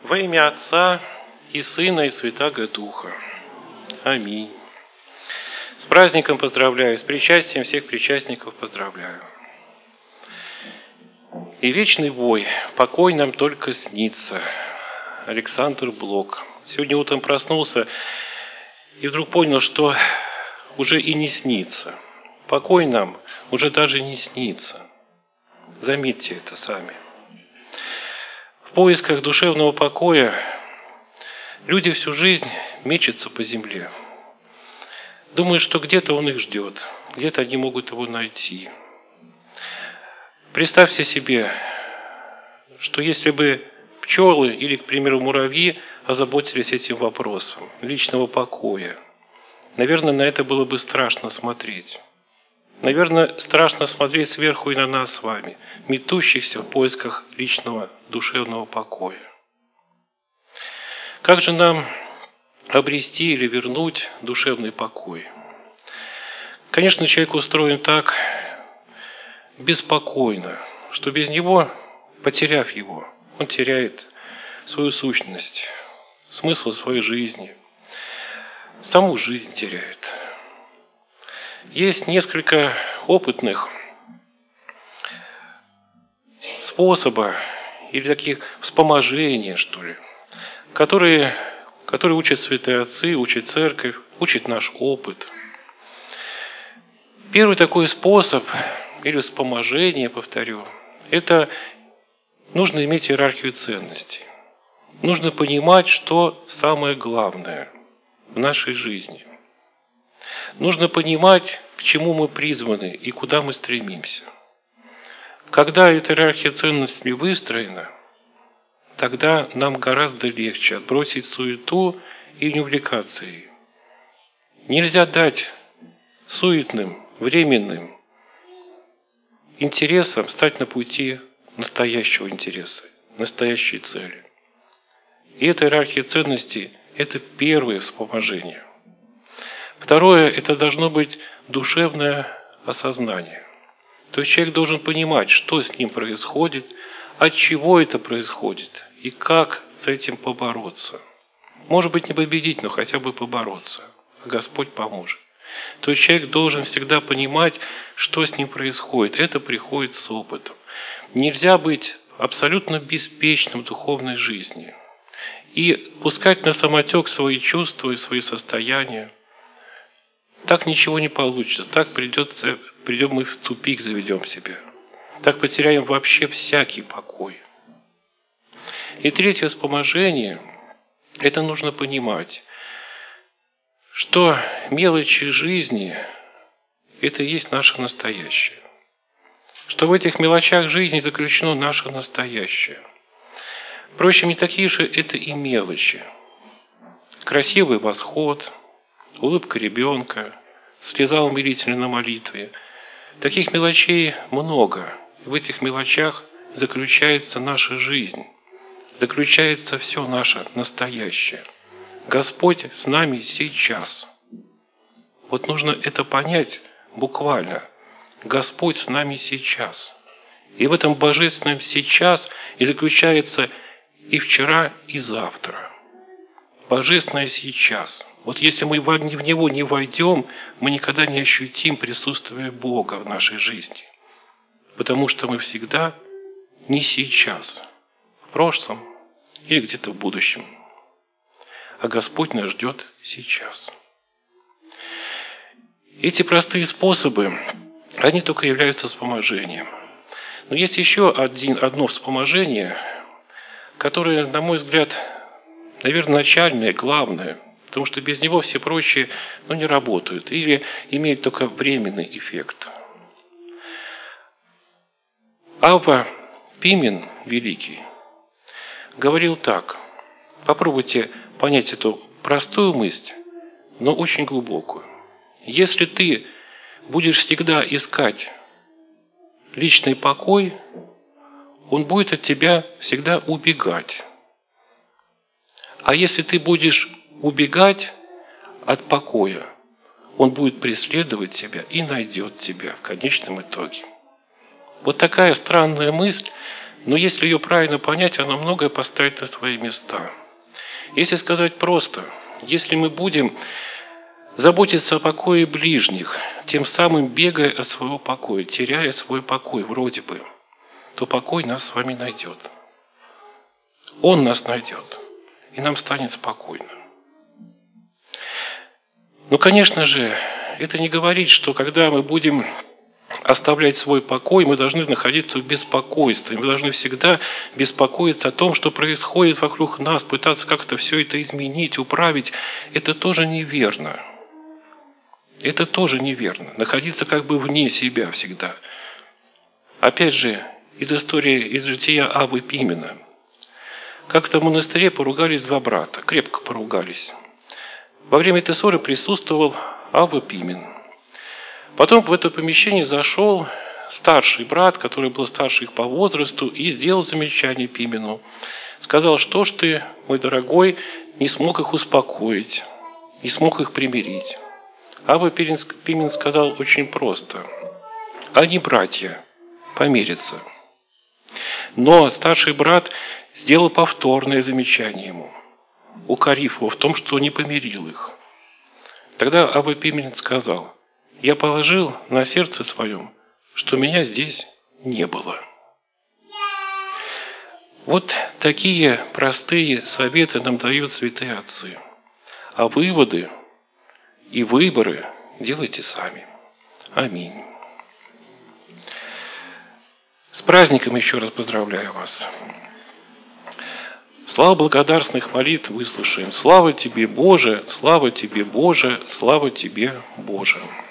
Во имя Отца и Сына и Святаго Духа. Аминь. С праздником поздравляю, с причастием всех причастников поздравляю. И вечный бой, покой нам только снится. Александр Блок. Сегодня утром проснулся и вдруг понял, что уже и не снится. Покой нам уже даже не снится. Заметьте это сами. В поисках душевного покоя люди всю жизнь мечутся по земле. Думают, что где-то он их ждет, где-то они могут его найти. Представьте себе, что если бы пчелы или, к примеру, муравьи озаботились этим вопросом личного покоя, наверное, на это было бы страшно смотреть. Наверное, страшно смотреть сверху и на нас с вами, метущихся в поисках личного душевного покоя. Как же нам обрести или вернуть душевный покой? Конечно, человек устроен так беспокойно, что без него, потеряв его, он теряет свою сущность, смысл своей жизни, саму жизнь теряет. Есть несколько опытных способов или таких вспоможений, что ли, которые учат святые отцы, учат церковь, учит наш опыт. Первый такой способ или вспоможение, повторю, это нужно иметь иерархию ценностей. Нужно понимать, что самое главное в нашей жизни. Нужно понимать, к чему мы призваны и куда мы стремимся. Когда эта иерархия ценностей выстроена, тогда нам гораздо легче отбросить суету и не увлекаться ей. Нельзя дать суетным, временным интересам стать на пути настоящего интереса, настоящей цели. И эта иерархия ценностей – это первое вспоможение. Второе – это должно быть душевное осознание. То есть человек должен понимать, что с ним происходит, от чего это происходит и как с этим побороться. Может быть, не победить, но хотя бы побороться. Господь поможет. То есть человек должен всегда понимать, что с ним происходит. Это приходит с опытом. Нельзя быть абсолютно беспечным в духовной жизни и пускать на самотек свои чувства и свои состояния. Так ничего не получится. Так придем мы в тупик, заведем себя. Так потеряем вообще всякий покой. И третье вспоможение – это нужно понимать, что мелочи жизни – это и есть наше настоящее. Что в этих мелочах жизни заключено наше настоящее. Впрочем, не такие же это и мелочи. Красивый восход, улыбка ребенка, слеза умилительная на молитве. Таких мелочей много. И в этих мелочах заключается наша жизнь. Заключается все наше настоящее. Господь с нами сейчас. Вот нужно это понять буквально. Господь с нами сейчас. И в этом божественном сейчас и заключается и вчера, и завтра. Божественное сейчас. Вот если мы в него не войдем, мы никогда не ощутим присутствие Бога в нашей жизни. Потому что мы всегда не сейчас, в прошлом или где-то в будущем. А Господь нас ждет сейчас. Эти простые способы, они только являются вспоможением. Но есть еще одно вспоможение, которое, на мой взгляд, наверное, начальное, главное, потому что без него все прочие не работают или имеют только временный эффект. Авва Пимен Великий говорил так. Попробуйте понять эту простую мысль, но очень глубокую. Если ты будешь всегда искать личный покой, он будет от тебя всегда убегать. А если ты будешь убегать от покоя, он будет преследовать тебя и найдет тебя в конечном итоге. Вот такая странная мысль, Но если ее правильно понять, она многое поставит на свои места. Если сказать просто, если мы будем заботиться о покое ближних, тем самым бегая от своего покоя, теряя свой покой вроде бы, то покой нас с вами найдет. Он нас найдет, и нам станет спокойно. Но, конечно же, это не говорит, что когда мы будем оставлять свой покой, мы должны находиться в беспокойстве. Мы должны всегда беспокоиться о том, что происходит вокруг нас, пытаться как-то все это изменить, управить. Это тоже неверно. Это тоже неверно. Находиться как бы вне себя всегда. Опять же, из истории, из жития Аввы Пимена. Как-то в монастыре поругались два брата, крепко поругались. Во время этой ссоры присутствовал Авва Пимен. Потом в это помещение зашел старший брат, который был старше их по возрасту, и сделал замечание Пимену. Сказал: что ж ты, мой дорогой, не смог их успокоить, не смог их примирить. Авва Пимен сказал очень просто: они братья, помирятся. Но старший брат сделал повторное замечание ему, укорив его в том, что не помирил их. Тогда Авва Пимен сказал: я положил на сердце своем, что меня здесь не было. Вот такие простые советы нам дают святые отцы. А выводы и выборы делайте сами. Аминь. С праздником еще раз поздравляю вас. Слава благодарственных молитв выслушаем. Слава тебе, Боже, слава тебе, Боже, слава тебе, Боже.